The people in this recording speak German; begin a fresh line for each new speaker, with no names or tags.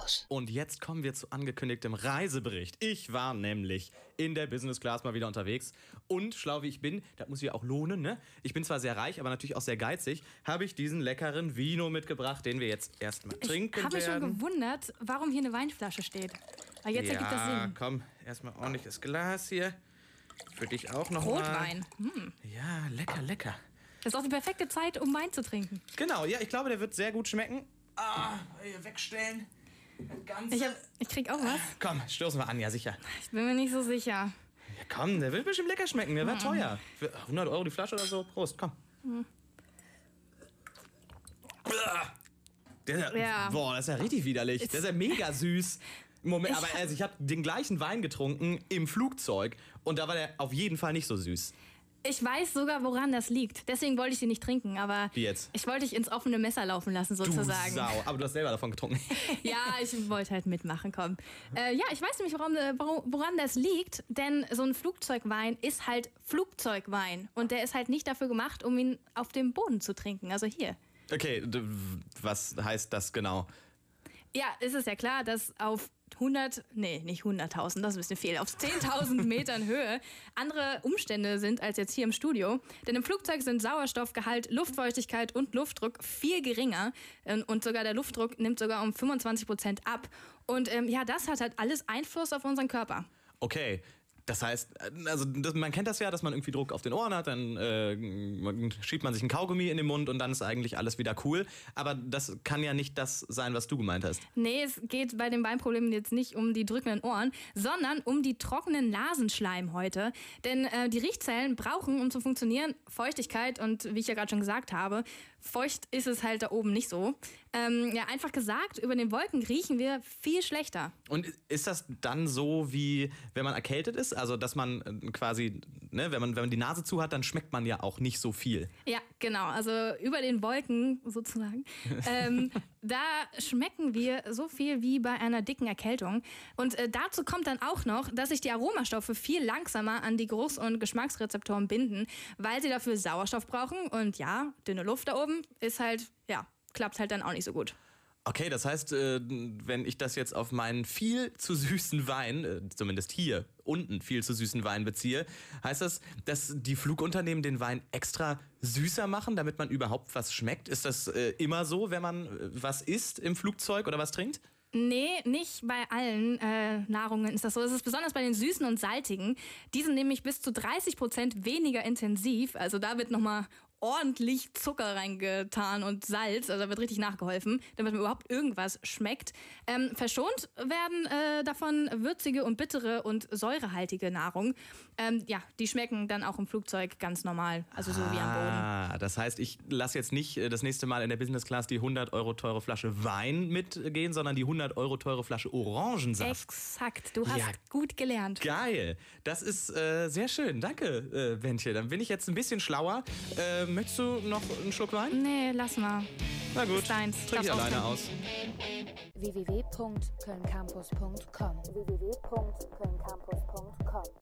Campus.
Und jetzt kommen wir zu angekündigtem Reisebericht. Ich war nämlich in der Business Class mal wieder unterwegs. Und schlau wie ich bin, das muss ich ja auch lohnen, ne? Ich bin zwar sehr reich, aber natürlich auch sehr geizig, habe ich diesen leckeren Vino mitgebracht, den wir jetzt erstmal trinken werden.
Ich habe mich schon gewundert, warum hier eine Weinflasche steht. Aber jetzt ergibt das Sinn.
Komm, erstmal ordentliches Glas hier. Für dich auch noch
Rotwein.
Mal. Ja, lecker, lecker.
Das ist auch die perfekte Zeit, um Wein zu trinken.
Genau, ja, ich glaube, der wird sehr gut schmecken. Hier wegstellen.
Ich krieg auch was.
Komm, stoßen wir an, ja sicher.
Ich bin mir nicht so sicher.
Ja, komm, der wird bestimmt lecker schmecken. Der war teuer. Für 100 Euro die Flasche oder so. Prost, komm. Boah, das ist ja richtig widerlich. Der ist ja mega süß. Moment, aber also ich habe den gleichen Wein getrunken im Flugzeug und da war der auf jeden Fall nicht so süß.
Ich weiß sogar, woran das liegt. Deswegen wollte ich sie nicht trinken, aber
Wie jetzt?
Ich wollte dich ins offene Messer laufen lassen, sozusagen.
Du Sau, aber du hast selber davon getrunken.
Ja, ich wollte halt mitmachen, komm. Ja, ich weiß nämlich, woran das liegt, denn so ein Flugzeugwein ist halt Flugzeugwein und der ist halt nicht dafür gemacht, um ihn auf dem Boden zu trinken, also hier.
Okay, was heißt das genau?
Ja, es ist ja klar, dass auf nicht 100.000, das ist ein bisschen viel, auf 10.000 Metern Höhe andere Umstände sind als jetzt hier im Studio. Denn im Flugzeug sind Sauerstoffgehalt, Luftfeuchtigkeit und Luftdruck viel geringer und sogar der Luftdruck nimmt sogar um 25% ab. Und das hat halt alles Einfluss auf unseren Körper.
Okay. Das heißt, also man kennt das ja, dass man irgendwie Druck auf den Ohren hat, dann schiebt man sich einen Kaugummi in den Mund und dann ist eigentlich alles wieder cool. Aber das kann ja nicht das sein, was du gemeint hast.
Nee, es geht bei den Weinproblemen jetzt nicht um die drückenden Ohren, sondern um die trockenen Nasenschleimhäute. Denn die Riechzellen brauchen, um zu funktionieren, Feuchtigkeit und wie ich ja gerade schon gesagt habe, feucht ist es halt da oben nicht so. Einfach gesagt, über den Wolken riechen wir viel schlechter.
Und ist das dann so, wie wenn man erkältet ist? Also, dass man quasi, ne, wenn man die Nase zu hat, dann schmeckt man ja auch nicht so viel.
Ja, genau. Also über den Wolken sozusagen. Da schmecken wir so viel wie bei einer dicken Erkältung. Und dazu kommt dann auch noch, dass sich die Aromastoffe viel langsamer an die Geruchs- und Geschmacksrezeptoren binden, weil sie dafür Sauerstoff brauchen. Und ja, dünne Luft da oben ist halt, klappt halt dann auch nicht so gut.
Okay, das heißt, wenn ich das jetzt auf meinen viel zu süßen Wein, zumindest hier unten viel zu süßen Wein beziehe, heißt das, dass die Flugunternehmen den Wein extra süßer machen, damit man überhaupt was schmeckt? Ist das immer so, wenn man was isst im Flugzeug oder was trinkt?
Nee, nicht bei allen Nahrungen ist das so. Es ist besonders bei den süßen und salzigen. Die sind nämlich bis zu 30% weniger intensiv. Also da wird nochmal ordentlich Zucker reingetan und Salz. Also da wird richtig nachgeholfen, damit man überhaupt irgendwas schmeckt. Verschont werden davon würzige und bittere und säurehaltige Nahrung. Die schmecken dann auch im Flugzeug ganz normal. Also so wie am Boden.
Das heißt, ich lasse jetzt nicht das nächste Mal in der Business Class die 100 Euro teure Flasche Wein mitgehen, sondern die 100 Euro teure Flasche Orangensaft.
Exakt, du hast gut gelernt.
Geil, das ist sehr schön. Danke, Bentje. Dann bin ich jetzt ein bisschen schlauer. Möchtest du noch einen Schluck Wein?
Nee, lass mal.
Na gut,
Ist deins.
trink ich alleine aus.
www.kölncampus.com